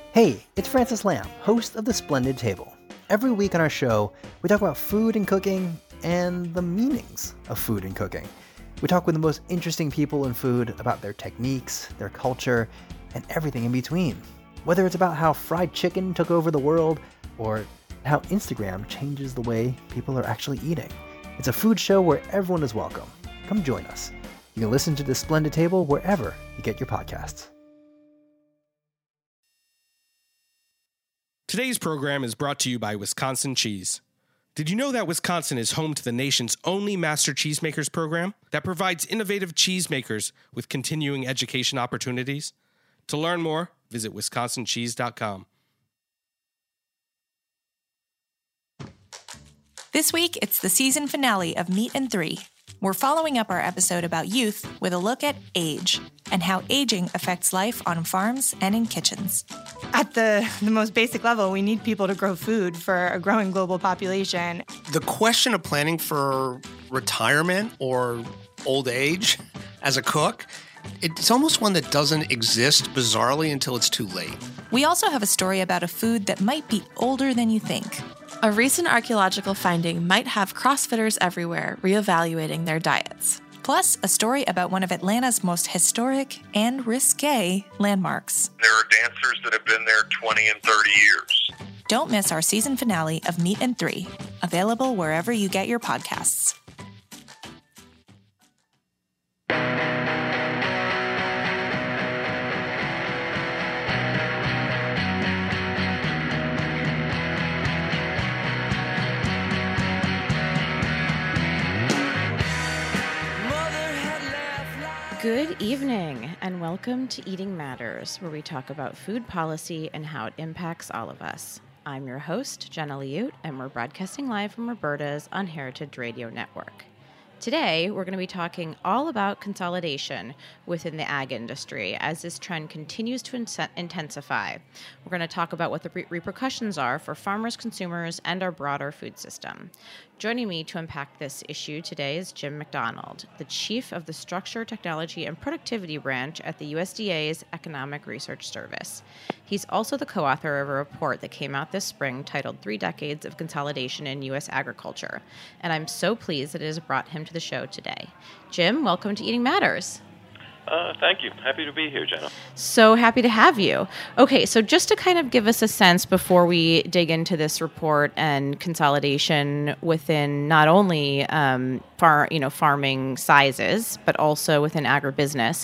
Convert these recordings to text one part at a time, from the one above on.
Hey, it's Francis Lamb, host of The Splendid Table. Every week on our show, we talk about food and cooking and the meanings of food and cooking. We talk with the most interesting people in food about their techniques, their culture, and everything in between. Whether it's about how fried chicken took over the world or how Instagram changes the way people are actually eating. It's a food show where everyone is welcome. Come join us. You can listen to The Splendid Table wherever you get your podcasts. Today's program is brought to you by Wisconsin Cheese. Did you know that Wisconsin is home to the nation's only Master Cheesemakers program that provides innovative cheesemakers with continuing education opportunities? To learn more, visit wisconsincheese.com. This week, it's the season finale of Meat and Three. We're following up our episode about youth with a look at age and how aging affects life on farms and in kitchens. At the most basic level, we need people to grow food for a growing global population. The question of planning for retirement or old age as a cook, it's almost one that doesn't exist bizarrely until it's too late. We also have a story about a food that might be older than you think. A recent archaeological finding might have CrossFitters everywhere reevaluating their diets. Plus, a story about one of Atlanta's most historic and risque landmarks. There are dancers that have been there 20 and 30 years. Don't miss our season finale of Meat and Three, available wherever you get your podcasts. Good evening, and welcome to Eating Matters, where we talk about food policy and how it impacts all of us. I'm your host, Jenna Liute, and we're broadcasting live from Roberta's on Heritage Radio Network. Today, we're going to be talking all about consolidation within the ag industry as this trend continues to intensify. We're going to talk about what the repercussions are for farmers, consumers, and our broader food system. Joining me to unpack this issue today is Jim McDonald, the Chief of the Structure, Technology, and Productivity Branch at the USDA's Economic Research Service. He's also the co-author of a report that came out this spring titled 3 Decades of Consolidation in U.S. Agriculture, and I'm so pleased that it has brought him to the show today. Jim, welcome to Eating Matters. Thank you. Happy to be here, Jenna. So happy to have you. Okay, so just to kind of give us a sense before we dig into this report and consolidation within not only farming sizes, but also within agribusiness.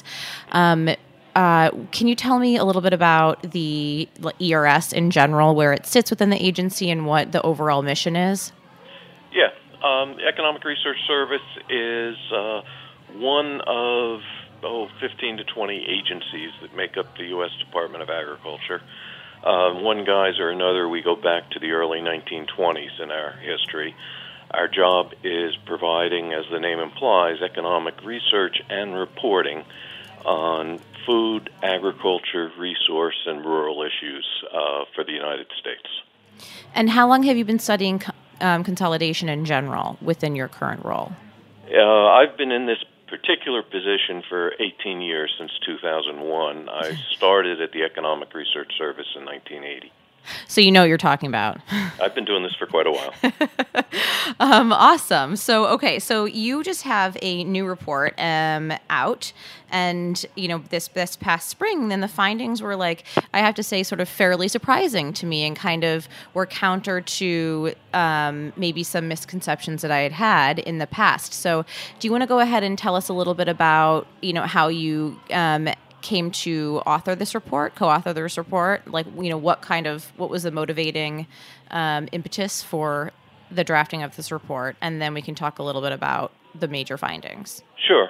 Can you tell me a little bit about the ERS in general, where it sits within the agency and what the overall mission is? Yeah. The Economic Research Service is one of 15 to 20 agencies that make up the U.S. Department of Agriculture. One guise or another, we go back to the early 1920s in our history. Our job is providing, as the name implies, economic research and reporting on food, agriculture, resource, and rural issues for the United States. And how long have you been studying consolidation in general within your current role? I've been in this particular position for 18 years, since 2001. I started at the Economic Research Service in 1980. So you know what you're talking about. I've been doing this for quite a while. Awesome. So you just have a new report out, and this past spring, then the findings were I have to say, sort of fairly surprising to me, and kind of were counter to maybe some misconceptions that I had in the past. So do you want to go ahead and tell us a little bit about how you came to co-author this report? What was the motivating impetus for the drafting of this report? And then we can talk a little bit about the major findings. Sure.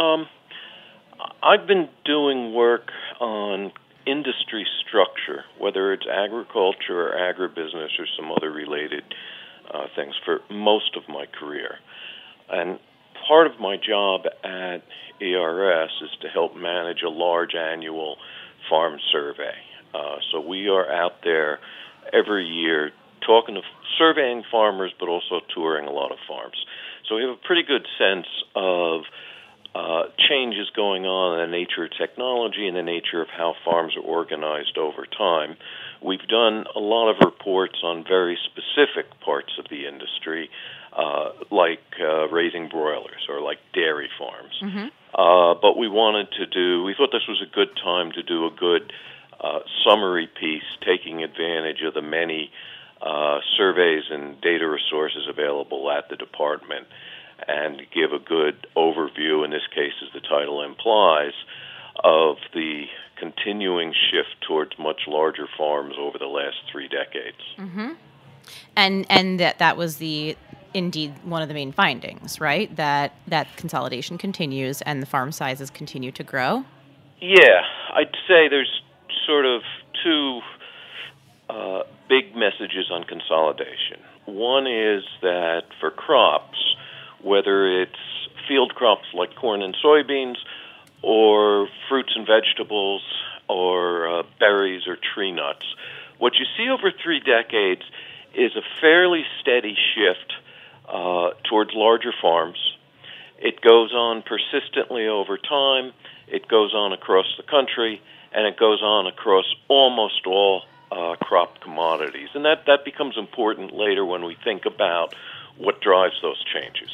I've been doing work on industry structure, whether it's agriculture or agribusiness or some other related things, for most of my career. And part of my job at ERS is to help manage a large annual farm survey. So we are out there every year surveying farmers, but also touring a lot of farms. So we have a pretty good sense of changes going on in the nature of technology and the nature of how farms are organized over time. We've done a lot of reports on very specific parts of the industry, like raising broilers or like dairy farms. But we thought this was a good time to do a good summary piece, taking advantage of the many surveys and data resources available at the department, and give a good overview, in this case, as the title implies, of the continuing shift towards much larger farms over the last 3 decades. And that was indeed one of the main findings, right? That consolidation continues and the farm sizes continue to grow? Yeah, I'd say there's sort of two big messages on consolidation. One is that for crops, whether it's field crops like corn and soybeans, or fruits and vegetables, or berries or tree nuts, what you see over 3 decades is a fairly steady shift towards larger farms. It goes on persistently over time. It goes on across the country, and it goes on across almost all crop commodities. And that becomes important later when we think about what drives those changes.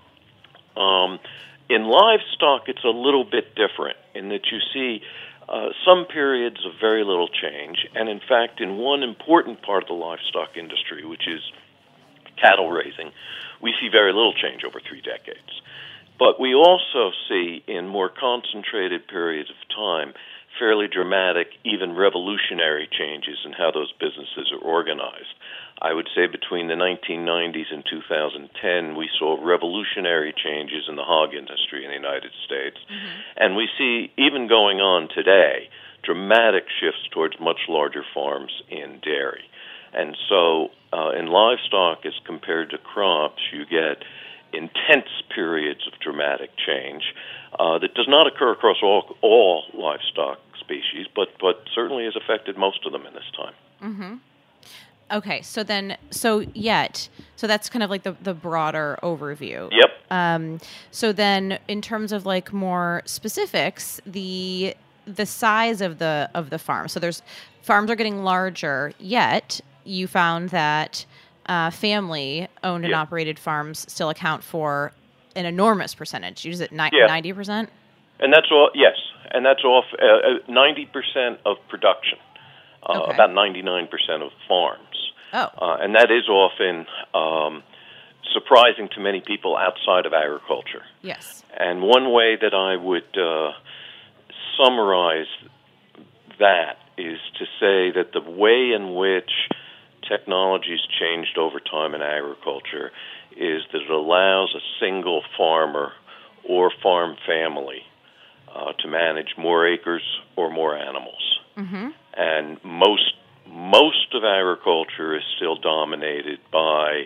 In livestock, it's a little bit different in that you see some periods of very little change. And in fact, in one important part of the livestock industry, which is cattle raising, we see very little change over 3 decades. But we also see in more concentrated periods of time fairly dramatic, even revolutionary changes in how those businesses are organized. I would say between the 1990s and 2010, we saw revolutionary changes in the hog industry in the United States. And we see, even going on today, dramatic shifts towards much larger farms in dairy. And so in livestock, as compared to crops, you get intense periods of dramatic change that does not occur across all livestock species, but certainly has affected most of them in this time. Okay, so that's kind of like the broader overview. Yep. So then, in terms of like more specifics, the size of the farm. So farms are getting larger, yet you found that family-owned and operated farms still account for an enormous percentage. Is it 90%? And that's all. Yes, and that's off 90% of production. About 99% of farms. And that is often surprising to many people outside of agriculture. Yes. And one way that I would summarize that is to say that the way in which technology's changed over time in agriculture is that it allows a single farmer or farm family to manage more acres or more animals. And most of agriculture is still dominated by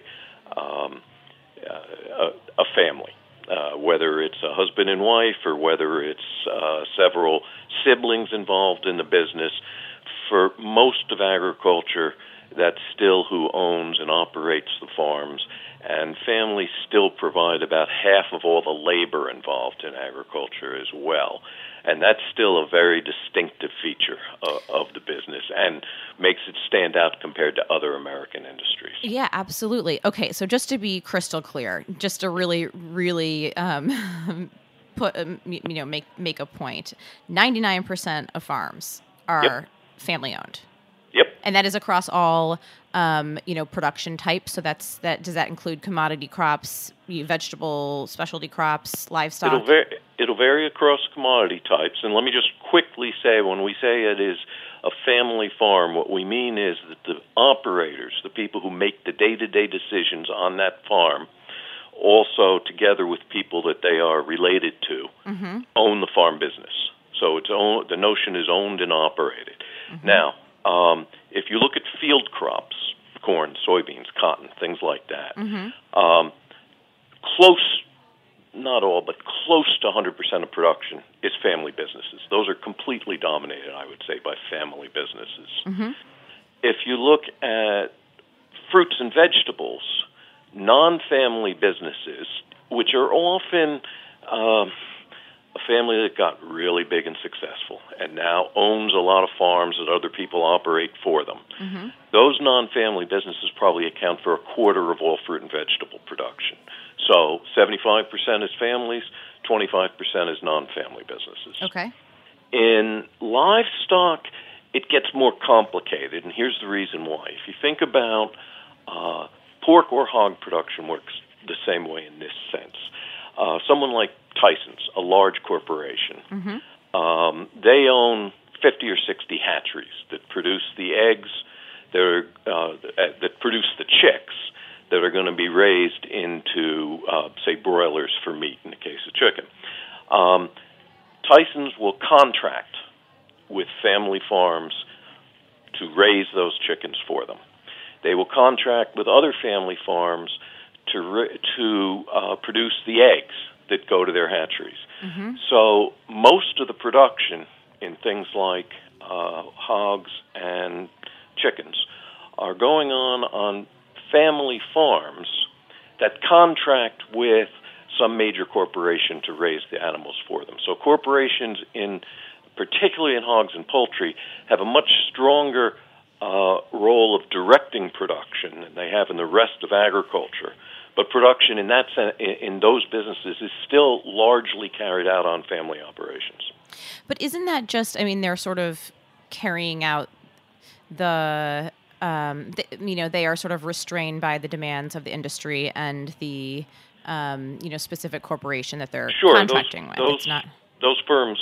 a family, whether it's a husband and wife or whether it's several siblings involved in the business. For most of agriculture, that's still who owns and operates the farms, and families still provide about half of all the labor involved in agriculture as well. And that's still a very distinctive feature of the business and makes it stand out compared to other American industries. Yeah, absolutely. Okay, so just to be crystal clear, just to really, really make a point, 99% of farms are family-owned. Yep. And that is across all, production types. So does that include commodity crops, vegetable, specialty crops, livestock? It'll vary across commodity types. And let me just quickly say, when we say it is a family farm, what we mean is that the operators, the people who make the day-to-day decisions on that farm, also together with people that they are related to, own the farm business. So the notion is owned and operated. Now, if you look at field crops, corn, soybeans, cotton, things like that, close, not all, but close to 100% of production is family businesses. Those are completely dominated, I would say, by family businesses. If you look at fruits and vegetables, non-family businesses, which are often a family that got really big and successful and now owns a lot of farms that other people operate for them. Mm-hmm. Those non-family businesses probably account for a quarter of all fruit and vegetable production. So 75% is families, 25% is non-family businesses. Okay. In livestock, it gets more complicated, and here's the reason why. If you think about pork or hog production works the same way in this sense. Someone like Tyson's, a large corporation, they own 50 or 60 hatcheries that produce the eggs, that produce the chicks that are going to be raised into, say, broilers for meat in the case of chicken. Tyson's will contract with family farms to raise those chickens for them. They will contract with other family farms to produce the eggs that go to their hatcheries. Mm-hmm. So most of the production in things like hogs and chickens are going on family farms that contract with some major corporation to raise the animals for them. So corporations, particularly in hogs and poultry, have a much stronger role of directing production than they have in the rest of agriculture. But production in that in those businesses is still largely carried out on family operations. But isn't that just, I mean, they're sort of carrying out they are sort of restrained by the demands of the industry and the, specific corporation that they're contracting with. It's not those firms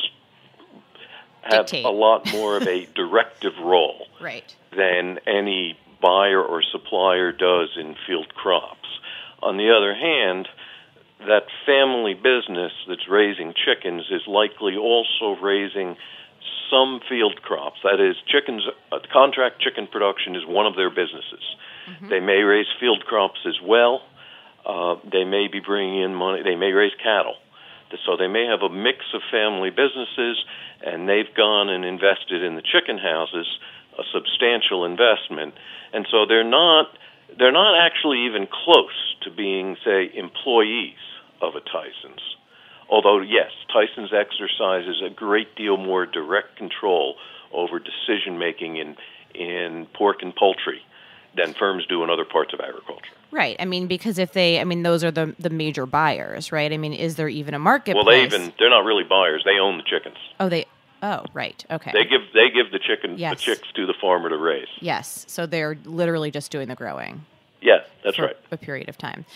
have a lot more of a directive role than any buyer or supplier does in field crops. On the other hand, that family business that's raising chickens is likely also raising some field crops. That is, contract chicken production is one of their businesses. Mm-hmm. They may raise field crops as well. They may be bringing in money. They may raise cattle. So they may have a mix of family businesses, and they've gone and invested in the chicken houses, a substantial investment. And so they're not actually even close to being, say, employees of a Tyson's. Although, yes, Tyson's exercises a great deal more direct control over decision-making in pork and poultry than firms do in other parts of agriculture. Right. I mean, because those are the major buyers, right? I mean, is there even a marketplace? Well, they're not really buyers. They own the chickens. Oh, right. Okay. They give the chicks to the farmer to raise. Yes. So they're literally just doing the growing. Yeah, that's right. A period of time.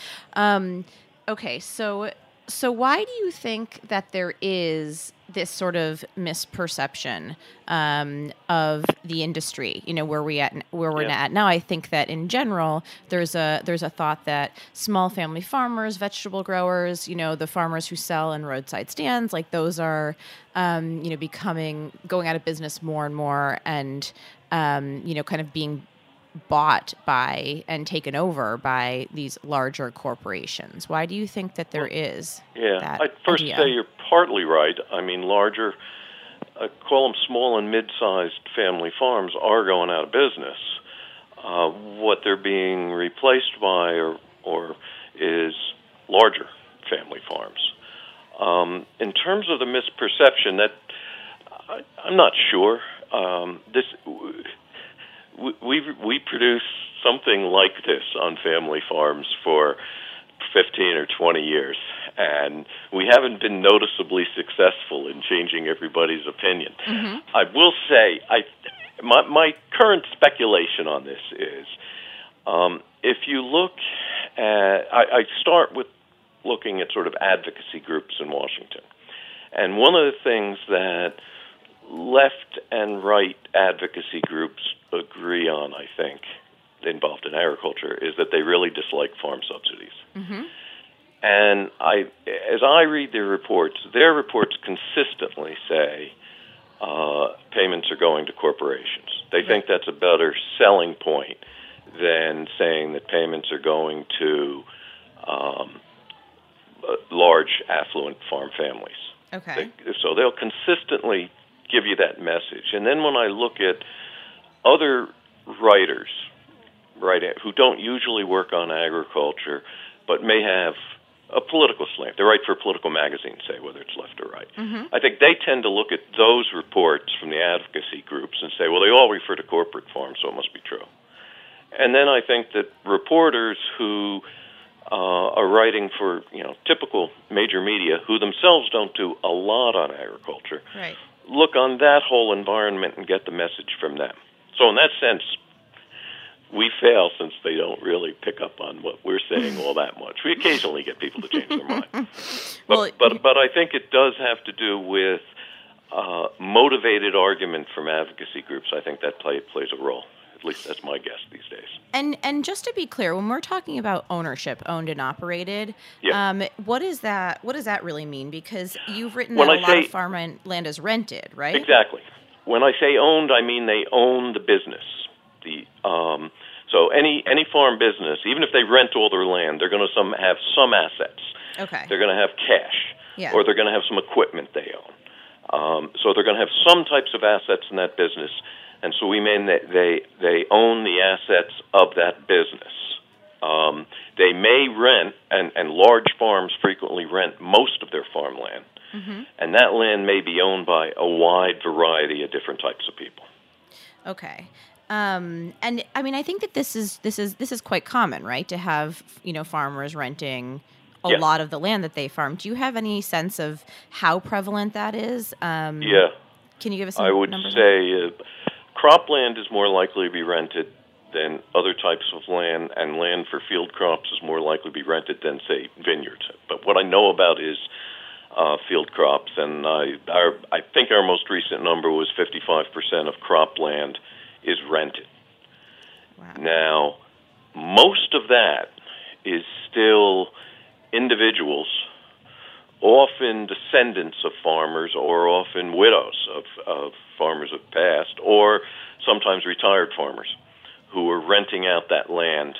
Okay. So why do you think that there is this sort of misperception of the industry? Where we're at now. I think that in general, there's a thought that small family farmers, vegetable growers, the farmers who sell in roadside stands, like those are, going out of business more and more, and kind of being bought by and taken over by these larger corporations. Why do you think that there is that I'd first idea? say you're partly right. I mean, larger, call them small and mid-sized family farms, are going out of business. What they're being replaced by or is larger family farms. In terms of the misperception, that I'm not sure. We produce something like this on family farms for 15 or 20 years, and we haven't been noticeably successful in changing everybody's opinion. Mm-hmm. I will say, my current speculation on this is, if you look at, I start with looking at sort of advocacy groups in Washington, and one of the things that left and right advocacy groups agree on, I think, involved in agriculture, is that they really dislike farm subsidies. Mm-hmm. And as I read their reports consistently say payments are going to corporations. They think that's a better selling point than saying that payments are going to large, affluent farm families. Okay. So they'll consistently give you that message. And then when I look at other writers, who don't usually work on agriculture, but may have a political slant. They write for a political magazine, say, whether it's left or right. I think they tend to look at those reports from the advocacy groups and say, well, they all refer to corporate farms, so it must be true. And then I think that reporters who are writing for, typical major media, who themselves don't do a lot on agriculture, Right. look on that whole environment and get the message from them. So in that sense, we fail since they don't really pick up on what we're saying all that much. We occasionally get people to change their mind. But I think it does have to do with motivated argument from advocacy groups. I think that plays a role. At least that's my guess these days. And just to be clear, when we're talking about ownership, owned and operated, what does that really mean? Because you've written that a lot of farm land is rented, right? Exactly. When I say owned, I mean they own the business. So any farm business, even if they rent all their land, they're going to have some assets. Okay. They're going to have cash, or they're going to have some equipment they own. So they're going to have some types of assets in that business. And so we mean that they own the assets of that business. They may rent, and large farms frequently rent most of their farmland, and that land may be owned by a wide variety of different types of people. Okay. And I mean, I think that this is quite common, right? To have farmers renting a lot of the land that they farm. Do you have any sense of how prevalent that is? Can you give us some numbers? I would say cropland is more likely to be rented than other types of land, and land for field crops is more likely to be rented than, say, vineyards. But what I know about is field crops, and I think our most recent number was 55% of cropland is rented. Wow. Now, most of that is still individuals, often descendants of farmers, or often widows of farmers of past, or sometimes retired farmers who are renting out that land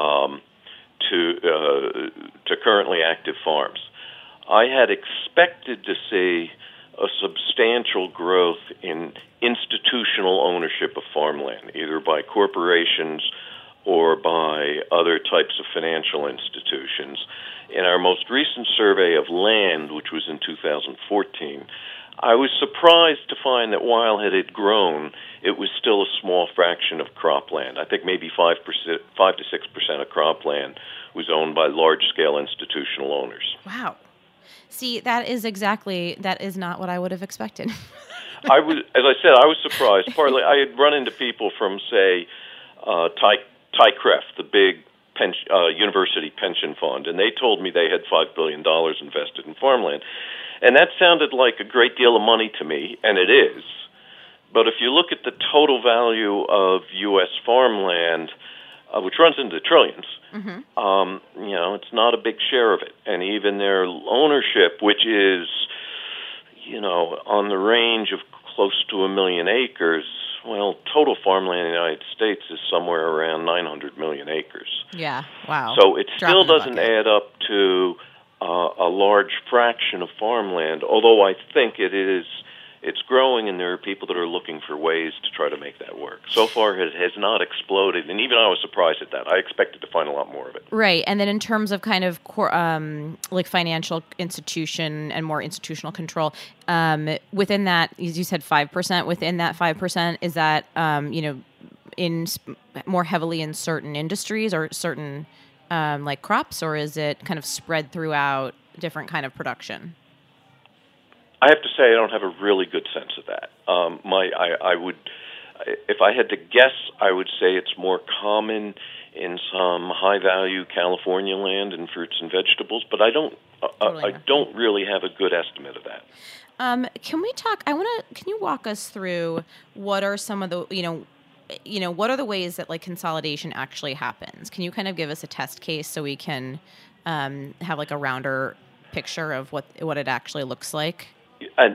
to currently active farms. I had expected to see a substantial growth in institutional ownership of farmland, either by corporations or by other types of financial institutions. In our most recent survey of land, which was in 2014, I was surprised to find that while it had grown, it was still a small fraction of cropland. I think maybe 5 to 6% of cropland was owned by large-scale institutional owners. Wow. See, that is not what I would have expected. As I said, I was surprised. Partly, I had run into people from, say, TICREF, the big university pension fund, and they told me they had $5 billion invested in farmland. And that sounded like a great deal of money to me, and it is. But if you look at the total value of U.S. farmland, which runs into the trillions, it's not a big share of it. And even their ownership, which is, on the range of close to 1 million acres, well, total farmland in the United States is somewhere around 900 million acres. Yeah, wow. So it still doesn't add up to a large fraction of farmland, although I think it's growing, and there are people that are looking for ways to try to make that work. So far, it has not exploded, and even I was surprised at that. I expected to find a lot more of it. Right, and then in terms of kind of like financial institution and more institutional control, within that, as you said, 5%. Within that 5%, is that in more heavily in certain industries or certain like crops, or is it kind of spread throughout different kind of production? I have to say I don't have a really good sense of that. I would, if I had to guess, I would say it's more common in some high-value California land and fruits and vegetables, but I don't really have a good estimate of that. Can we talk? Can you walk us through what are some of the what are the ways that like consolidation actually happens? Can you kind of give us a test case so we can have like a rounder picture of what it actually looks like? And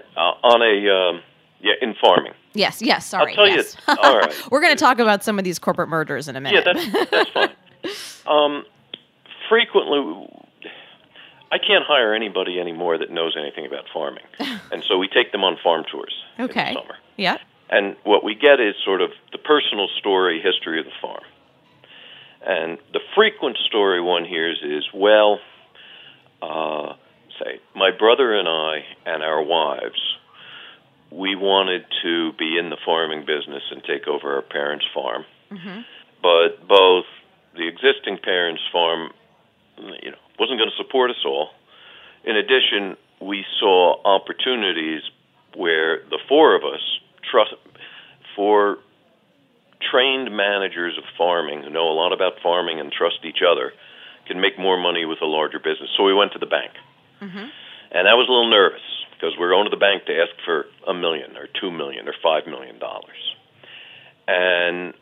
in farming. Yes. Sorry. I'll tell you. All right. We're going to talk about some of these corporate mergers in a minute. Yeah, that's fine. Frequently, I can't hire anybody anymore that knows anything about farming, and so we take them on farm tours in the summer. Yeah. And what we get is sort of the personal story, history of the farm. And the frequent story one hears is, well, say, my brother and I and our wives, we wanted to be in the farming business and take over our parents' farm. Mm-hmm. But both the existing parents' farm, wasn't going to support us all. In addition, we saw opportunities where the four of us, for trained managers of farming who know a lot about farming and trust each other, can make more money with a larger business. So we went to the bank. Mm-hmm. And I was a little nervous because we're going to the bank to ask for $1 million or $2 million or $5 million. And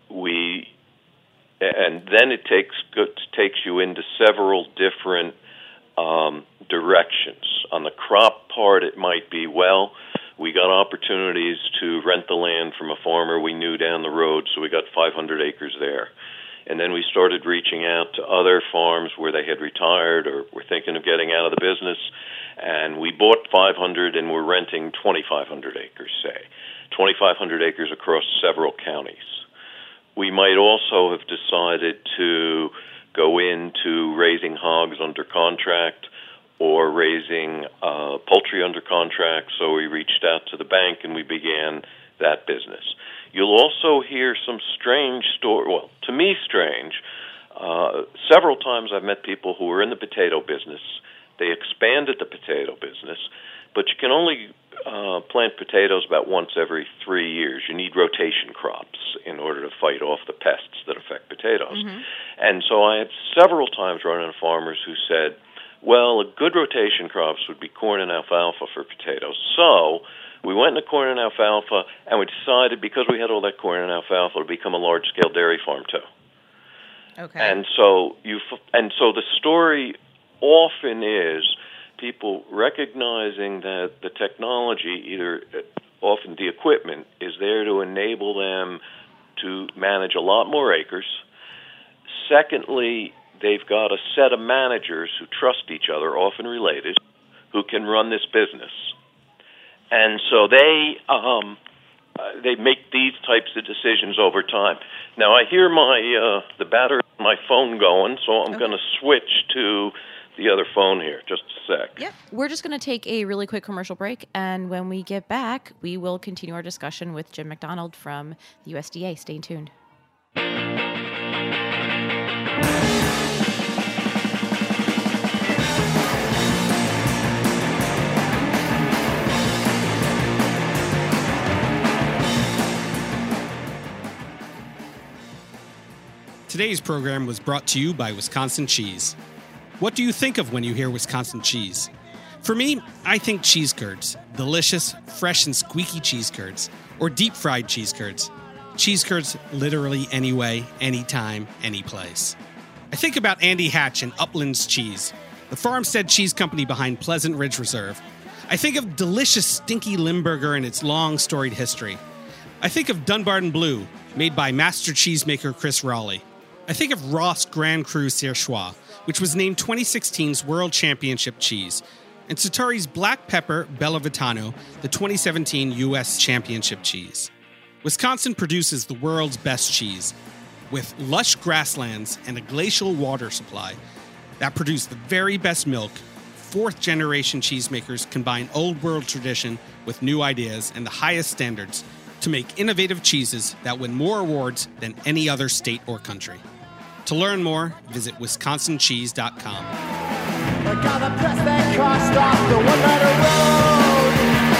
then it takes you into several different directions. On the crop part, it might be, we got opportunities to rent the land from a farmer we knew down the road, so we got 500 acres there. And then we started reaching out to other farms where they had retired or were thinking of getting out of the business, and we bought 500 and we're renting 2,500 acres, say. 2,500 acres across several counties. We might also have decided to go into raising hogs under contract or raising poultry under contract, so we reached out to the bank and we began that business. You'll also hear some strange to me strange. Several times I've met people who were in the potato business. They expanded the potato business, but you can only plant potatoes about once every 3 years. You need rotation crops in order to fight off the pests that affect potatoes. Mm-hmm. And so I had several times run into farmers who said, a good rotation crops would be corn and alfalfa for potatoes. So we went into corn and alfalfa, and we decided, because we had all that corn and alfalfa, to become a large-scale dairy farm too. Okay. And so the story often is people recognizing that the technology, often the equipment, is there to enable them to manage a lot more acres. Secondly, they've got a set of managers who trust each other, often related, who can run this business. And so they make these types of decisions over time. Now, I hear the battery on my phone going, so I'm going to switch to the other phone here. Just a sec. Yep. We're just going to take a really quick commercial break, and when we get back, we will continue our discussion with Jim McDonald from the USDA. Stay tuned. Today's program was brought to you by Wisconsin Cheese. What do you think of when you hear Wisconsin cheese? For me, I think cheese curds. Delicious, fresh and squeaky cheese curds. Or deep-fried cheese curds. Cheese curds literally any way, anytime, any place. I think about Andy Hatch and Uplands Cheese, the farmstead cheese company behind Pleasant Ridge Reserve. I think of delicious, stinky Limburger and its long, storied history. I think of Dunbarton Blue, made by master cheesemaker Chris Rowley. I think of Ross Grand Cru Surchoix, which was named 2016's World Championship cheese, and Sartori's Black Pepper Bellavitano, the 2017 U.S. Championship cheese. Wisconsin produces the world's best cheese, with lush grasslands and a glacial water supply that produce the very best milk. Fourth-generation cheesemakers combine old-world tradition with new ideas and the highest standards to make innovative cheeses that win more awards than any other state or country. To learn more, visit wisconsincheese.com. I got a press that crossed off the one-letter road.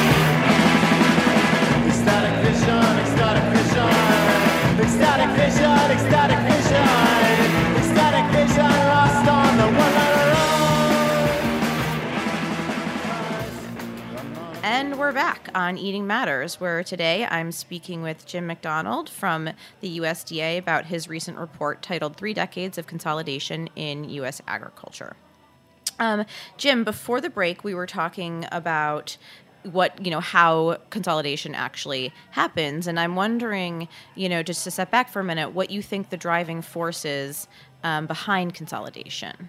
Ecstatic vision, ecstatic vision. Ecstatic vision, ecstatic vision. Ecstatic vision lost on the one-letter road. And we're back on Eating Matters, where today I'm speaking with Jim McDonald from the USDA about his recent report titled 3 Decades of Consolidation in U.S. Agriculture. Jim, before the break, we were talking about how consolidation actually happens. And I'm wondering, just to step back for a minute, what you think the driving force is behind consolidation.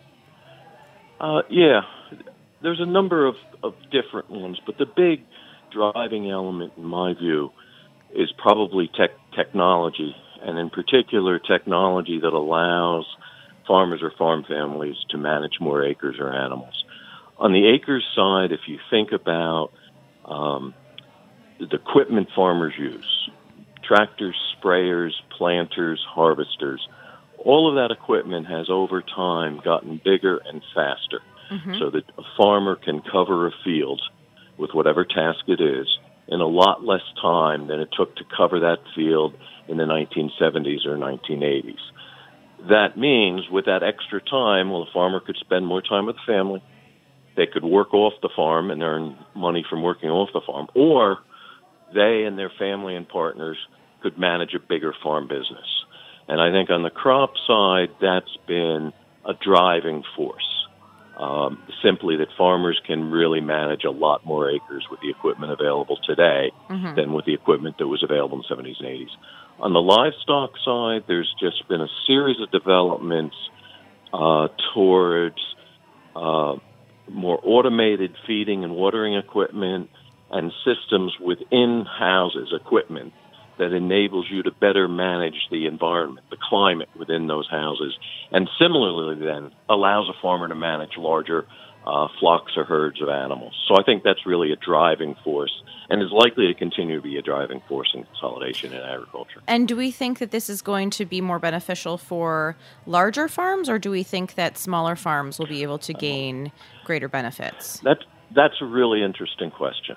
There's a number of different ones, but the big driving element, in my view, is probably technology, and in particular technology that allows farmers or farm families to manage more acres or animals. On the acres side, if you think about the equipment farmers use, tractors, sprayers, planters, harvesters, all of that equipment has over time gotten bigger and faster, so that a farmer can cover a field with whatever task it is in a lot less time than it took to cover that field in the 1970s or 1980s. That means with that extra time, well, the farmer could spend more time with the family. They could work off the farm and earn money from working off the farm, or they and their family and partners could manage a bigger farm business. And I think on the crop side, that's been a driving force. Simply that farmers can really manage a lot more acres with the equipment available today than with the equipment that was available in the 70s and 80s. On the livestock side, there's just been a series of developments towards more automated feeding and watering equipment and systems within houses, equipment, that enables you to better manage the environment, the climate within those houses, and similarly then allows a farmer to manage larger flocks or herds of animals. So I think that's really a driving force and is likely to continue to be a driving force in consolidation in agriculture. And do we think that this is going to be more beneficial for larger farms, or do we think that smaller farms will be able to gain greater benefits? That's a really interesting question.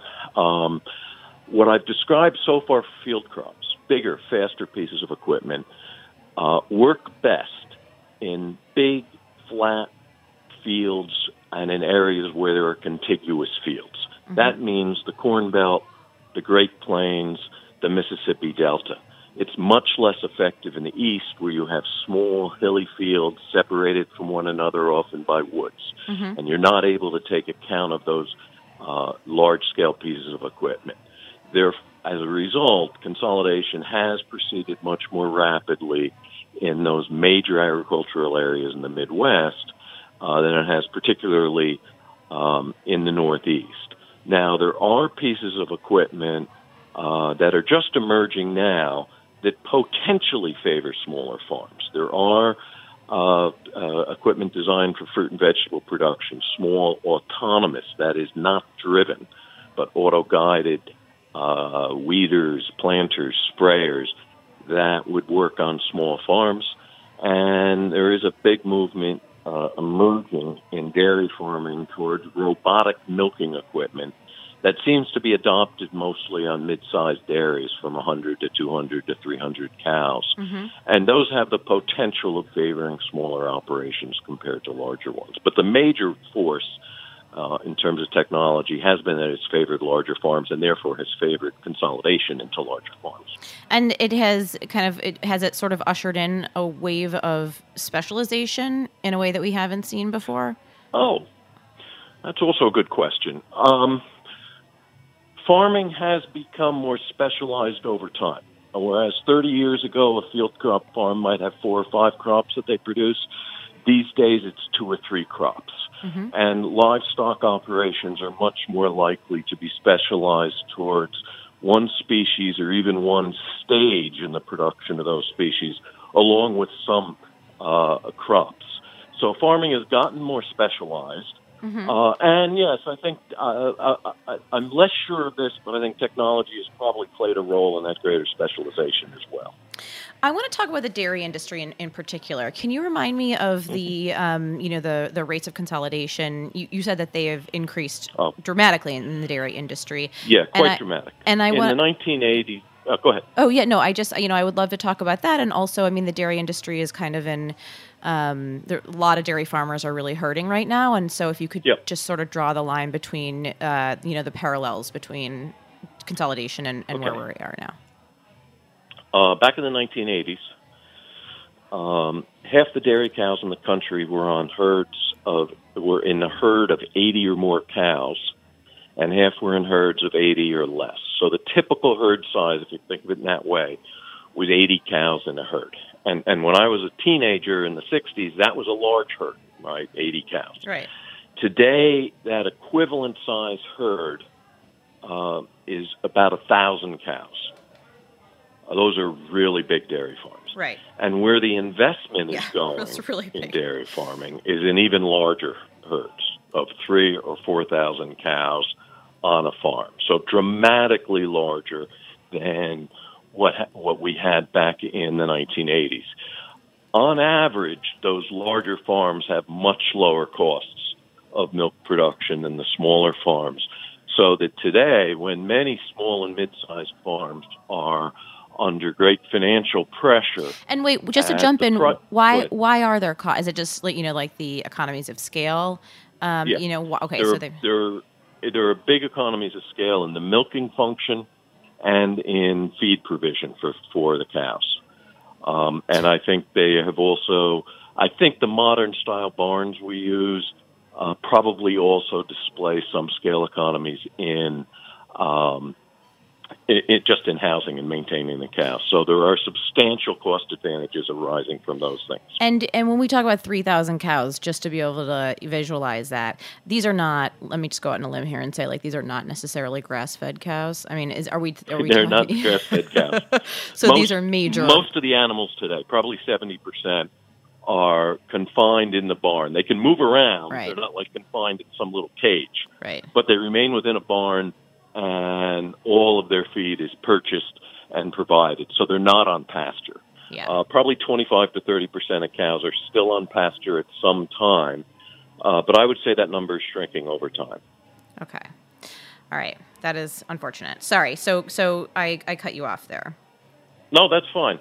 What I've described so far for field crops, bigger, faster pieces of equipment, work best in big, flat fields and in areas where there are contiguous fields. That means the Corn Belt, the Great Plains, the Mississippi Delta. It's much less effective in the east, where you have small, hilly fields separated from one another, often by woods. And you're not able to take account of those large-scale pieces of equipment. As a result, consolidation has proceeded much more rapidly in those major agricultural areas in the Midwest than it has particularly in the Northeast. Now, there are pieces of equipment that are just emerging now that potentially favor smaller farms. There are equipment designed for fruit and vegetable production, small, autonomous, that is not driven, but auto-guided weeders, planters, sprayers that would work on small farms. And there is a big movement emerging in dairy farming towards robotic milking equipment that seems to be adopted mostly on mid-sized dairies from 100 to 200 to 300 cows. And those have the potential of favoring smaller operations compared to larger ones. But the major force in terms of technology has been that it's favored larger farms and therefore has favored consolidation into larger farms. And it has it sort of ushered in a wave of specialization in a way that we haven't seen before? Oh, that's also a good question. Farming has become more specialized over time. Whereas 30 years ago, a field crop farm might have 4 or 5 crops that they produce, these days it's 2 or 3 crops. And livestock operations are much more likely to be specialized towards one species or even one stage in the production of those species, along with some crops. So farming has gotten more specialized. And yes, I think I'm less sure of this, but I think technology has probably played a role in that greater specialization as well. I want to talk about the dairy industry in particular. Can you remind me of the the rates of consolidation? You said that they have increased dramatically in the dairy industry. Yeah, quite dramatic. And in the 1980s. Go ahead. Oh yeah, no. I would love to talk about that, and also, I mean, the dairy industry is kind of in. A lot of dairy farmers are really hurting right now, and so if you could just sort of draw the line between, the parallels between consolidation and where we are now. Back in the 1980s, half the dairy cows in the country were in a herd of 80 or more cows, and half were in herds of 80 or less. So the typical herd size, if you think of it in that way, was 80 cows in a herd. And when I was a teenager in the 60s, that was a large herd, right? 80 cows. Right. Today, that equivalent size herd is about 1,000 cows. Those are really big dairy farms. Right. And where the investment is going that's really in big. dairy farming is in even larger herds of 3,000 or 4,000 cows on a farm. So dramatically larger than what we had back in the 1980s. On average, those larger farms have much lower costs of milk production than the smaller farms. So that today, when many small and mid-sized farms are under great financial pressure. And wait, just to jump in, why are there costs? Is it just like the economies of scale? Yeah. Okay, there are big economies of scale in the milking function and in feed provision for the cows. And I think they have also, I think the modern style barns we use probably also display some scale economies in just in housing and maintaining the cows. So there are substantial cost advantages arising from those things. And when we talk about 3,000 cows, just to be able to visualize that, these are not, let me just go out on a limb here and say, these are not necessarily grass-fed cows. I mean, are we They're not grass-fed cows. So these are major. Most of the animals today, probably 70%, are confined in the barn. They can move around. Right. They're not confined in some little cage. Right. But they remain within a barn, and all of their feed is purchased and provided. So they're not on pasture. Yeah. Probably 25 to 30% of cows are still on pasture at some time. But I would say that number is shrinking over time. Okay. All right. That is unfortunate. Sorry. So I cut you off there. No, that's fine.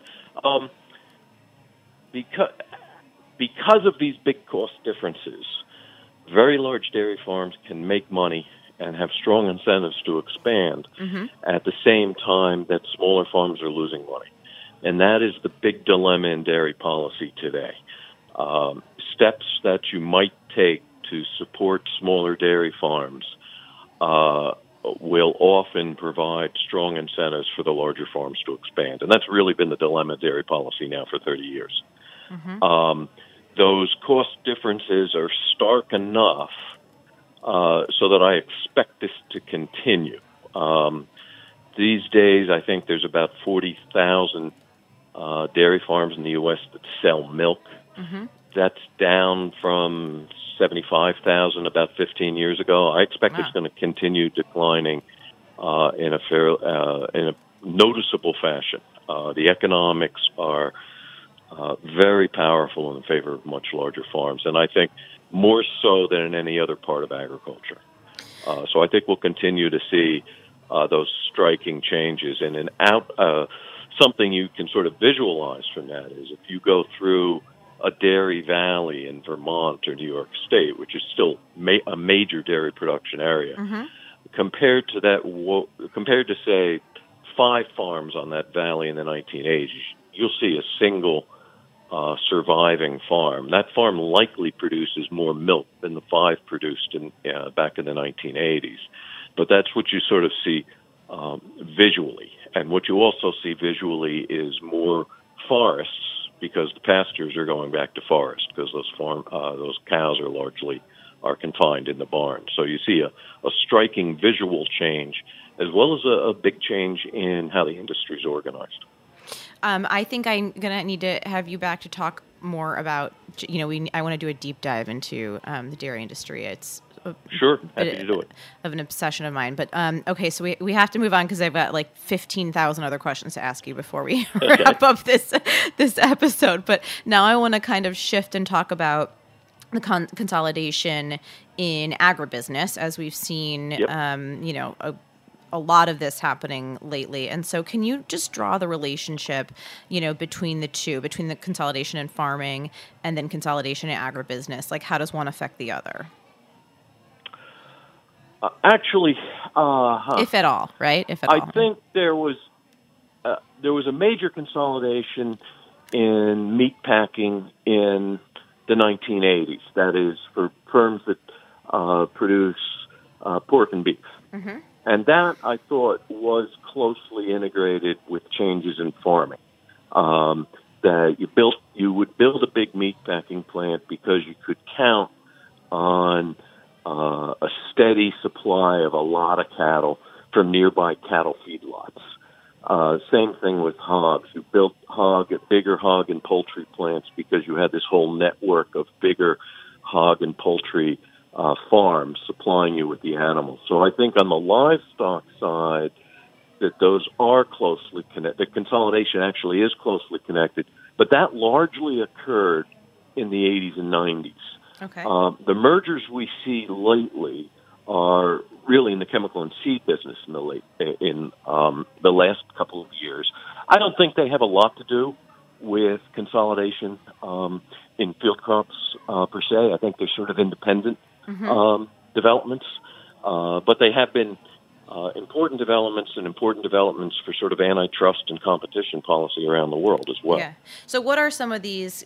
Because of these big cost differences, very large dairy farms can make money and have strong incentives to expand at the same time that smaller farms are losing money. And that is the big dilemma in dairy policy today. Steps that you might take to support smaller dairy farms will often provide strong incentives for the larger farms to expand. And that's really been the dilemma of dairy policy now for 30 years. Those cost differences are stark enough so that I expect this to continue. These days, I think there's about 40,000 dairy farms in the U.S. that sell milk. That's down from 75,000 about 15 years ago. I expect it's going to continue declining in a noticeable fashion. The economics are very powerful in favor of much larger farms, and I think more so than in any other part of agriculture. So I think we'll continue to see those striking changes. And something you can sort of visualize from that is if you go through a dairy valley in Vermont or New York State, which is still a major dairy production area, compared to say 5 farms on that valley in the 1980s, you'll see a single surviving farm. That farm likely produces more milk than the 5 produced back in the 1980s. But that's what you sort of see visually. And what you also see visually is more forests, because the pastures are going back to forest, because those cows are confined in the barn. So you see a striking visual change, as well as a big change in how the industry is organized. I think I'm going to need to have you back to talk more about, I want to do a deep dive into the dairy industry. It's sure, happy to do it. Of an obsession of mine. But okay, so we have to move on because I've got 15,000 other questions to ask you before we wrap up this episode. But now I want to kind of shift and talk about the consolidation in agribusiness, as we've seen, a lot of this happening lately. And so can you just draw the relationship, between the two, between the consolidation in farming and then consolidation in agribusiness? How does one affect the other? Actually, if at all, right? If at all. I think there was a major consolidation in meat packing in the 1980s. That is, for firms that produce pork and beef. And that, I thought, was closely integrated with changes in farming. That you would build a big meat packing plant because you could count on a steady supply of a lot of cattle from nearby cattle feedlots. Same thing with hogs. You built bigger hog and poultry plants because you had this whole network of bigger hog and poultry farms supplying you with the animals. So I think on the livestock side, that those are closely connected. The consolidation actually is closely connected, but that largely occurred in the 80s and 90s. Okay. The mergers we see lately are really in the chemical and seed business in the last couple of years. I don't think they have a lot to do with consolidation in field crops per se. I think they're sort of independent developments, but they have been important developments for sort of antitrust and competition policy around the world as well. Yeah. So what are some of these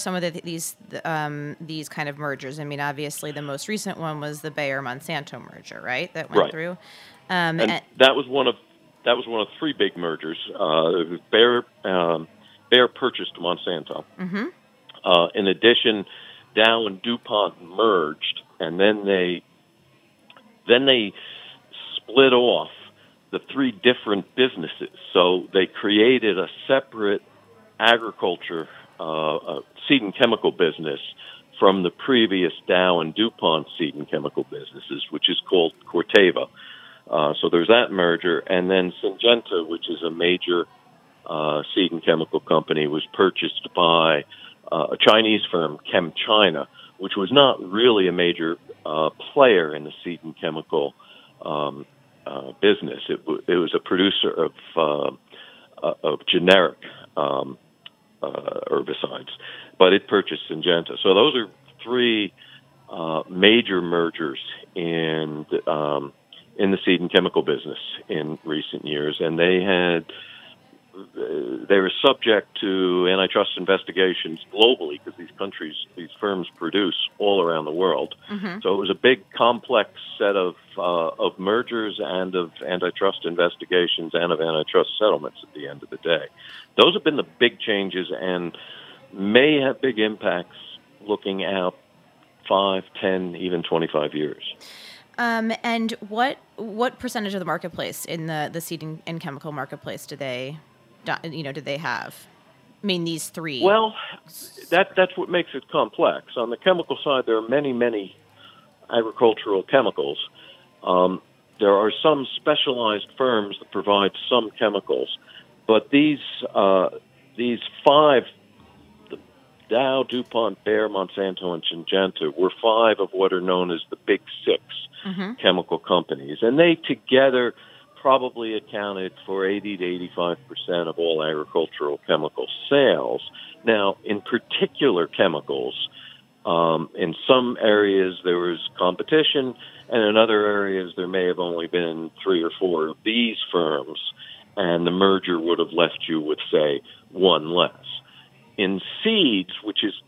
kind of mergers? I mean, obviously the most recent one was the Bayer-Monsanto merger, right? That went through. And that was one of three big mergers. Bayer purchased Monsanto. In addition, Dow and DuPont merged, and then they split off the three different businesses. So they created a separate agriculture seed and chemical business from the previous Dow and DuPont seed and chemical businesses, which is called Corteva. So there's that merger. And then Syngenta, which is a major seed and chemical company, was purchased by a Chinese firm, ChemChina, which was not really a major player in the seed and chemical business. It was a producer of generic herbicides, but it purchased Syngenta. So those are three major mergers in the seed and chemical business in recent years, and they were subject to antitrust investigations globally because these firms produce all around the world. So it was a big, complex set of mergers and of antitrust investigations and of antitrust settlements at the end of the day. Those have been the big changes and may have big impacts looking out 5, 10, even 25 years. And what percentage of the marketplace in the seed and chemical marketplace do they have? I mean, these three. Well, that's what makes it complex. On the chemical side, there are many agricultural chemicals. There are some specialized firms that provide some chemicals, but these five, the Dow, DuPont, Bayer, Monsanto, and Syngenta, were five of what are known as the Big Six chemical companies, and they together probably accounted for 80 to 85% of all agricultural chemical sales. Now, in particular chemicals, in some areas there was competition, and in other areas there may have only been 3 or 4 of these firms, and the merger would have left you with, say, one less. In seeds, which is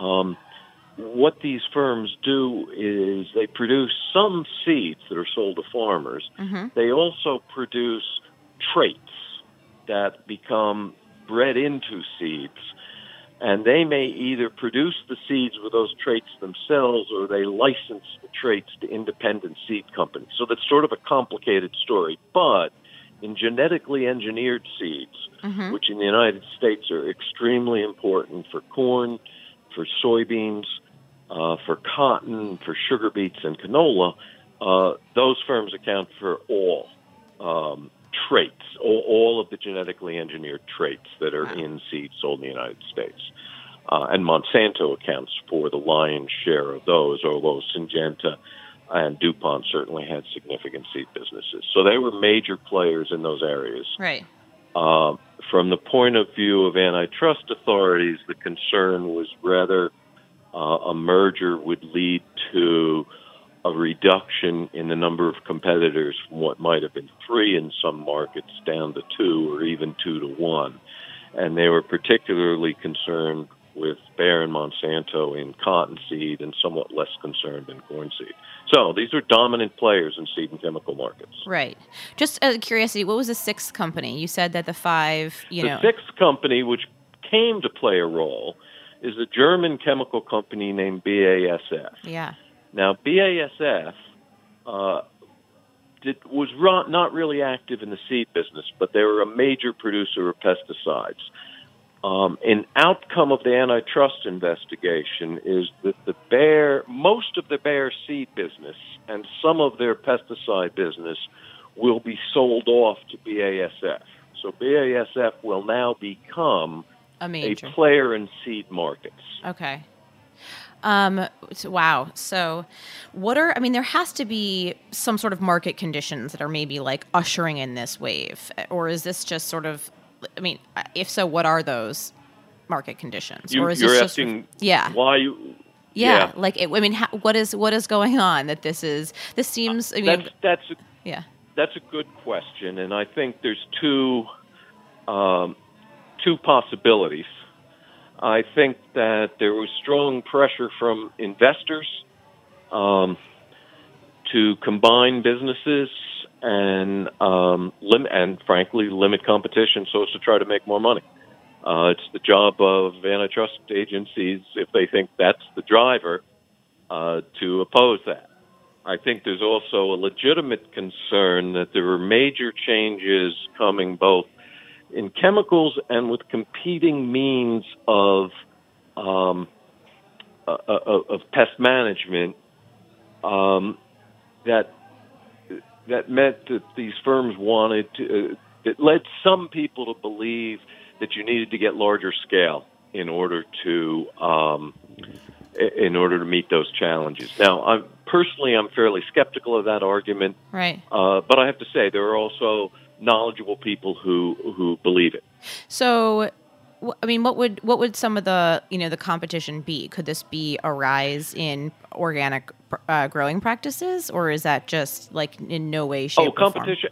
what these firms do is they produce some seeds that are sold to farmers. They also produce traits that become bred into seeds, and they may either produce the seeds with those traits themselves or they license the traits to independent seed companies. So that's sort of a complicated story. But in genetically engineered seeds, which in the United States are extremely important for corn, for soybeans, for cotton, for sugar beets, and canola, those firms account for all traits, all of the genetically engineered traits that are in seeds sold in the United States. And Monsanto accounts for the lion's share of those, although Syngenta and DuPont certainly had significant seed businesses. So they were major players in those areas. Right. From the point of view of antitrust authorities, the concern was rather a merger would lead to a reduction in the number of competitors from what might have been 3 in some markets down to 2 or even 2 to 1. And they were particularly concerned with Bayer and Monsanto in cottonseed and somewhat less concerned in cornseed. So these are dominant players in seed and chemical markets. Right. Just out of curiosity, what was the sixth company? You said that the five, The sixth company, which came to play a role, is a German chemical company named BASF. Yeah. Now, BASF was not really active in the seed business, but they were a major producer of pesticides. An outcome of the antitrust investigation is that most of the Bayer seed business and some of their pesticide business will be sold off to BASF. So BASF will now become a player in seed markets. Okay. Wow. So there has to be some sort of market conditions that are maybe like ushering in this wave, or is this just sort of, if so, what are those market conditions? You're asking why you... Yeah. What is going on that this seems, That's a good question. And I think there's two possibilities. I think that there was strong pressure from investors to combine businesses and frankly limit competition so as to try to make more money. It's the job of antitrust agencies, if they think that's the driver, to oppose that. I think there's also a legitimate concern that there are major changes coming both in chemicals and with competing means of pest management that meant that these firms wanted to. It led some people to believe that you needed to get larger scale in order to meet those challenges. Now, I'm fairly skeptical of that argument. Right. But I have to say there are also knowledgeable people who believe it. So, what would some of the the competition be? Could this be a rise in organic growing practices, or is that just like in no way, shape, or form? Competition.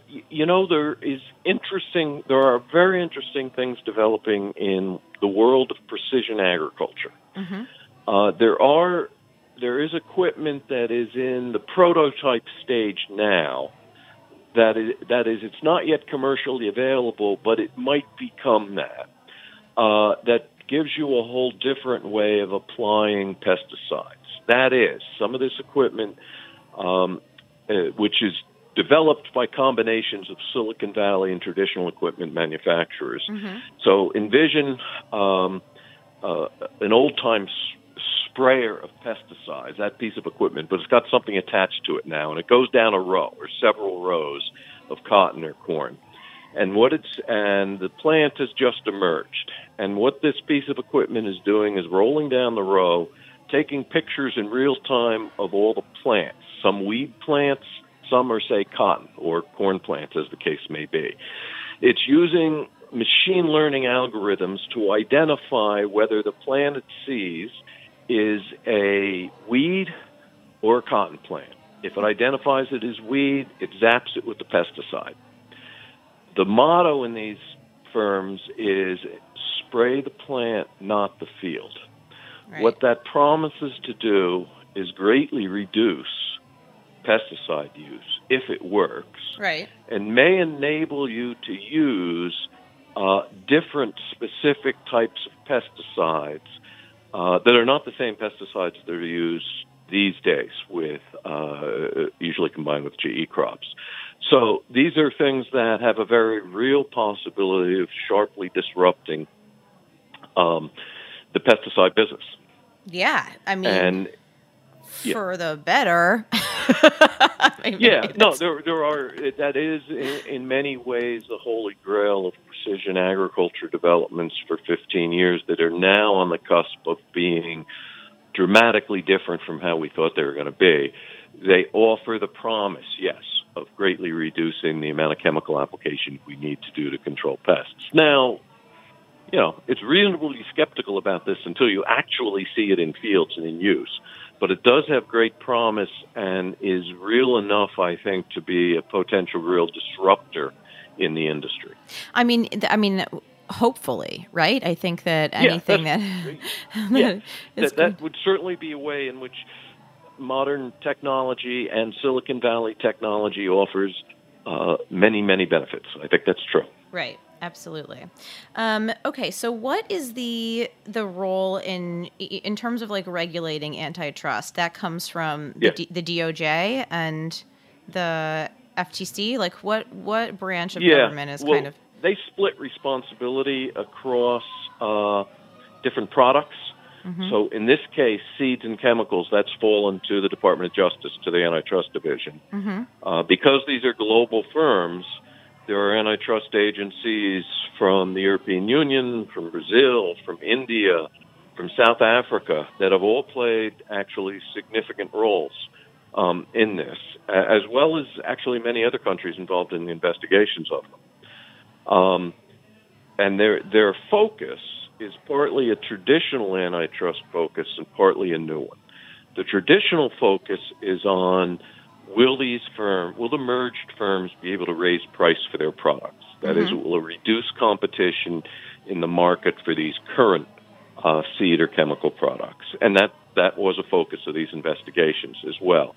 There are very interesting things developing in the world of precision agriculture. Mm-hmm. There is equipment that is in the prototype stage now. That is, it's not yet commercially available, but it might become that. That gives you a whole different way of applying pesticides. That is, some of this equipment, which is developed by combinations of Silicon Valley and traditional equipment manufacturers. Mm-hmm. So envision an old-time sprayer of pesticides, that piece of equipment, but it's got something attached to it now, and it goes down a row or several rows of cotton or corn. And the plant has just emerged. And what this piece of equipment is doing is rolling down the row, taking pictures in real time of all the plants. Some weed plants, some are, say, cotton or corn plants, as the case may be. It's using machine learning algorithms to identify whether the plant it sees is a weed or a cotton plant. If it identifies it as weed, it zaps it with the pesticide. The motto in these firms is spray the plant, not the field. Right. What that promises to do is greatly reduce pesticide use, if it works, right, and may enable you to use different specific types of pesticides that are not the same pesticides that are used these days, with usually combined with GE crops. So these are things that have a very real possibility of sharply disrupting the pesticide business. Yeah, for the better. There are. That is, in many ways, the holy grail of precision agriculture developments for 15 years that are now on the cusp of being dramatically different from how we thought they were going to be. They offer the promise, yes, of greatly reducing the amount of chemical application we need to do to control pests. Now, it's reasonable to be skeptical about this until you actually see it in fields and in use. But it does have great promise and is real enough, I think, to be a potential real disruptor in the industry. Hopefully, right? I think that anything that would certainly be a way in which modern technology and Silicon Valley technology offers many, many benefits. I think that's true. Right. Absolutely. Okay, so what is the role in terms of like regulating antitrust? That comes from the DOJ and the FTC? Like what branch of government is kind of... They split responsibility across different products. Mm-hmm. So in this case, seeds and chemicals, that's fallen to the Department of Justice, to the Antitrust Division. Mm-hmm. Because these are global firms, there are antitrust agencies from the European Union, from Brazil, from India, from South Africa that have all played actually significant roles in this, as well as actually many other countries involved in the investigations of them. And their focus is partly a traditional antitrust focus and partly a new one. The traditional focus is on will the merged firms be able to raise price for their products? That is, will it reduce competition in the market for these current seed or chemical products? And that was a focus of these investigations as well.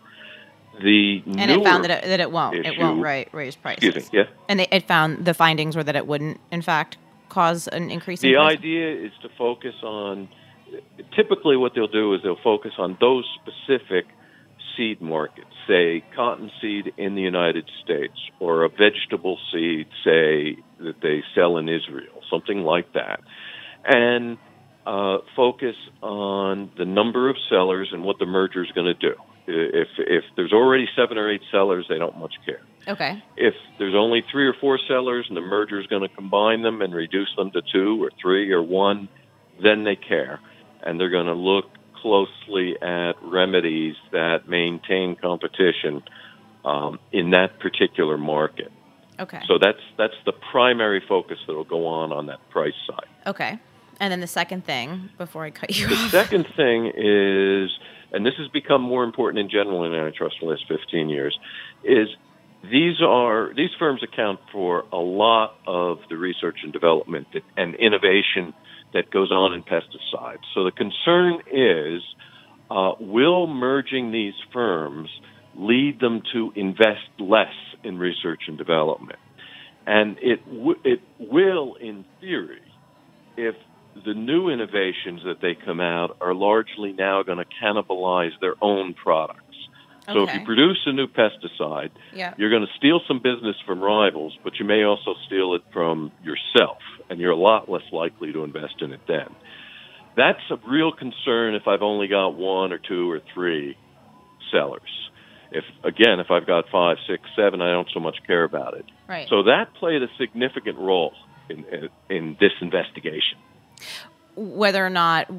And it found that it won't. It won't raise prices. Excuse me, yeah. And it found the findings were that it wouldn't, in fact, cause an increase in price. The idea is to focus on, typically what they'll do is they'll focus on those specific seed markets, say cottonseed in the United States, or a vegetable seed, say, that they sell in Israel, something like that. And focus on the number of sellers and what the merger is going to do. If there's already 7 or 8 sellers, they don't much care. Okay. If there's only 3 or 4 sellers and the merger is going to combine them and reduce them to 2 or 3 or 1, then they care. And they're going to look closely at remedies that maintain competition in that particular market. Okay. So that's the primary focus that will go on that price side. Okay. And then the second thing, before I cut you off. The second thing is, and this has become more important in general in antitrust in the last 15 years, is these firms account for a lot of the research and development and innovation that goes on in pesticides. So the concern is, will merging these firms lead them to invest less in research and development? And it will, in theory, if the new innovations that they come out are largely now going to cannibalize their own products. So if you produce a new pesticide, you're going to steal some business from rivals, but you may also steal it from yourself, and you're a lot less likely to invest in it then. That's a real concern if I've only got 1 or 2 or 3 sellers. If I've got 5, 6, 7, I don't so much care about it. Right. So that played a significant role in this investigation. Whether or not,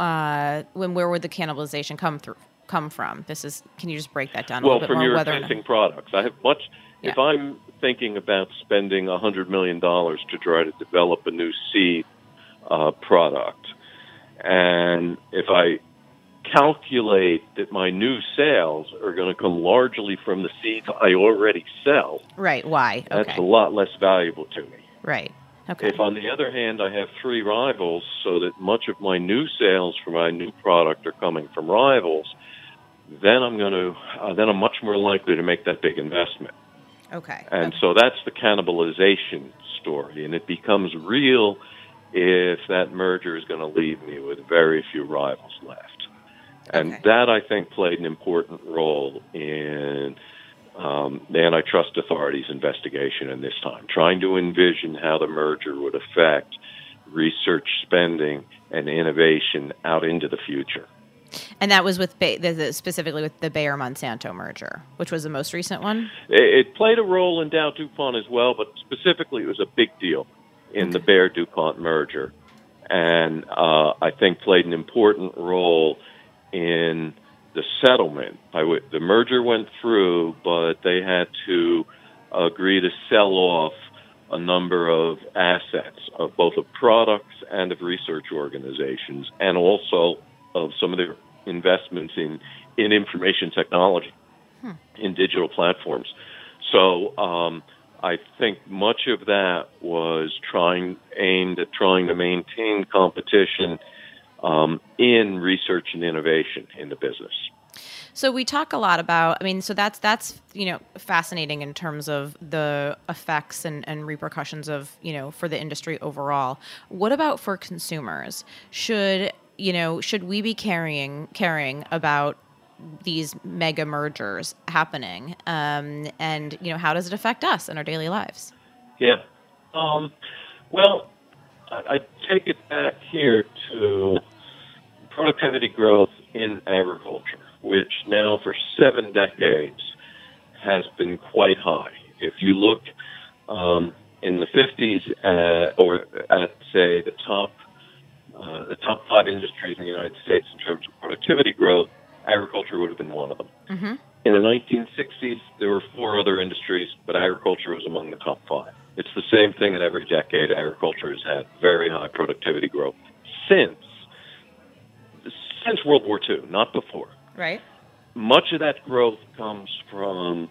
where would the cannibalization come from? Can you just break that down a little bit more? Well, from your existing products. If I'm thinking about spending $100 million to try to develop a new seed product, and if I calculate that my new sales are going to come largely from the seeds I already sell, right? Why? Okay. That's a lot less valuable to me. Right. Okay. If, on the other hand, I have 3 rivals, so that much of my new sales for my new product are coming from rivals, then I'm much more likely to make that big investment. Okay. And so that's the cannibalization story, and it becomes real if that merger is going to leave me with very few rivals left. And that, I think, played an important role in the antitrust authority's investigation in this time, trying to envision how the merger would affect research spending and innovation out into the future. And that was with specifically with the Bayer-Monsanto merger, which was the most recent one? It played a role in Dow-DuPont as well, but specifically it was a big deal in the Bayer-DuPont merger, and I think played an important role in the settlement. The merger went through, but they had to agree to sell off a number of assets of both of products and of research organizations, and also of some of their investments in information technology, in digital platforms. So I think much of that was aimed at trying to maintain competition in research and innovation in the business. So we talk a lot about, so that's fascinating in terms of the effects and repercussions of, for the industry overall. What about for consumers? Should we be caring about these mega mergers happening? And, how does it affect us in our daily lives? Yeah. Well, I take it back here to productivity growth in agriculture, which now for 7 decades has been quite high. If you look in the 50s, or at, say, the top 5 industries in the United States in terms of productivity growth, agriculture would have been one of them. Mm-hmm. In the 1960s, there were 4 other industries, but agriculture was among the top 5. It's the same thing in every decade. Agriculture has had very high productivity growth since World War II, not before. Right. Much of that growth comes from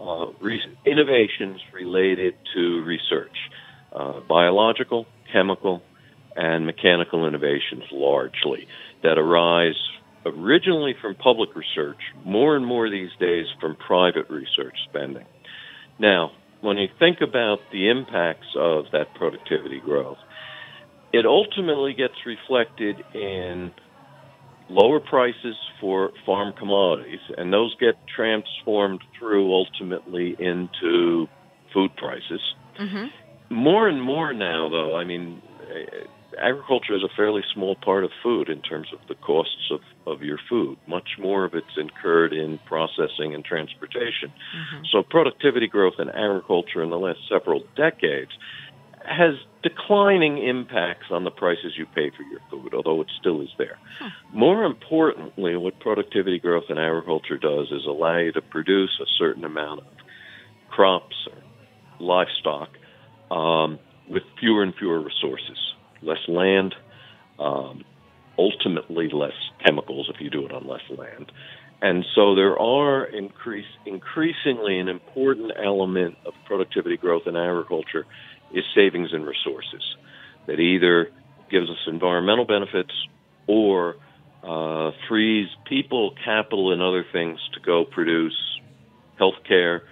innovations related to research, biological, chemical, and mechanical innovations largely that arise originally from public research, more and more these days from private research spending. Now, when you think about the impacts of that productivity growth, it ultimately gets reflected in lower prices for farm commodities, and those get transformed through ultimately into food prices. Mm-hmm. More and more now, though, agriculture is a fairly small part of food in terms of the costs of your food. Much more of it's incurred in processing and transportation. Mm-hmm. So productivity growth in agriculture in the last several decades has declining impacts on the prices you pay for your food, although it still is there. More importantly, what productivity growth in agriculture does is allow you to produce a certain amount of crops or livestock with fewer and fewer resources, less land, ultimately less chemicals if you do it on less land. And so there are increasingly an important element of productivity growth in agriculture is savings in resources that either gives us environmental benefits or frees people, capital, and other things to go produce healthcare,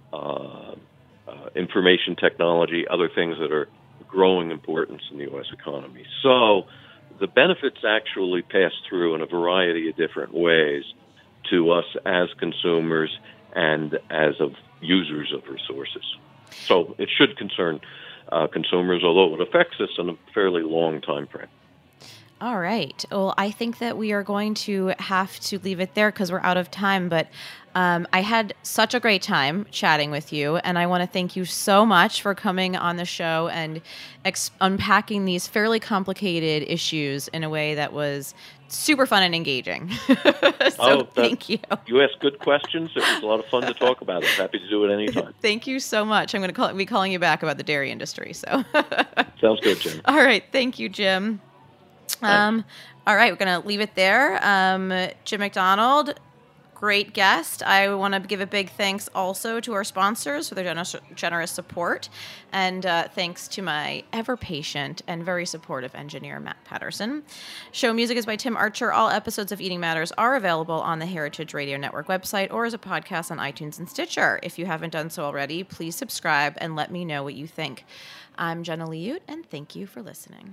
information technology, other things that are growing importance in the U.S. economy. So the benefits actually pass through in a variety of different ways to us as consumers and as of users of resources. So it should concern consumers, although it affects us in a fairly long time frame. All right. Well, I think that we are going to have to leave it there because we're out of time. But I had such a great time chatting with you, and I want to thank you so much for coming on the show and unpacking these fairly complicated issues in a way that was super fun and engaging. Thank you. You asked good questions. It was a lot of fun to talk about. I'm happy to do it anytime. Thank you so much. I'm going to be calling you back about the dairy industry. So sounds good, Jim. All right. Thank you, Jim. All right. We're going to leave it there. Jim McDonald, great guest. I want to give a big thanks also to our sponsors for their generous support. And thanks to my ever-patient and very supportive engineer, Matt Patterson. Show music is by Tim Archer. All episodes of Eating Matters are available on the Heritage Radio Network website or as a podcast on iTunes and Stitcher. If you haven't done so already, please subscribe and let me know what you think. I'm Jenna Liut, and thank you for listening.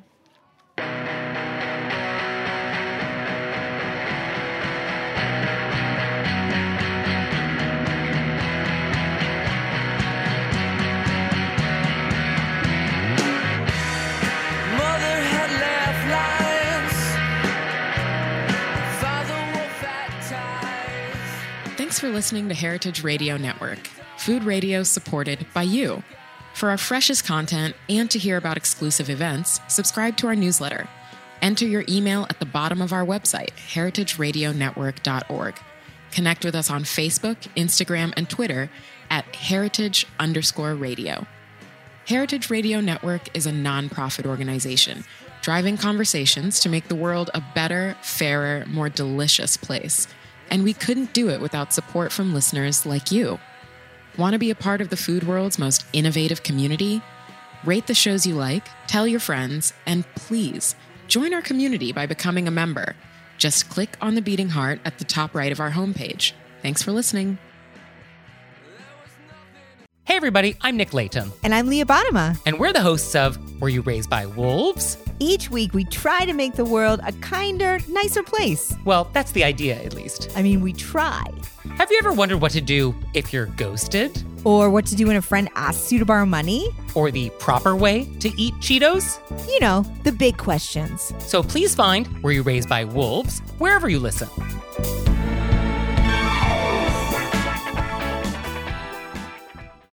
Thanks for listening to Heritage Radio Network, food radio supported by you. For our freshest content and to hear about exclusive events, subscribe to our newsletter. Enter your email at the bottom of our website, heritageradionetwork.org. Connect with us on Facebook, Instagram, and Twitter at heritage_radio. Heritage Radio Network is a nonprofit organization driving conversations to make the world a better, fairer, more delicious place. And we couldn't do it without support from listeners like you. Want to be a part of the food world's most innovative community? Rate the shows you like, tell your friends, and please join our community by becoming a member. Just click on the beating heart at the top right of our homepage. Thanks for listening. Hey everybody, I'm Nick Latham. And I'm Leah Bottoма. And we're the hosts of Were You Raised by Wolves? Each week, we try to make the world a kinder, nicer place. Well, that's the idea, at least. I mean, we try. Have you ever wondered what to do if you're ghosted? Or what to do when a friend asks you to borrow money? Or the proper way to eat Cheetos? You know, the big questions. So please find Were You Raised by Wolves wherever you listen.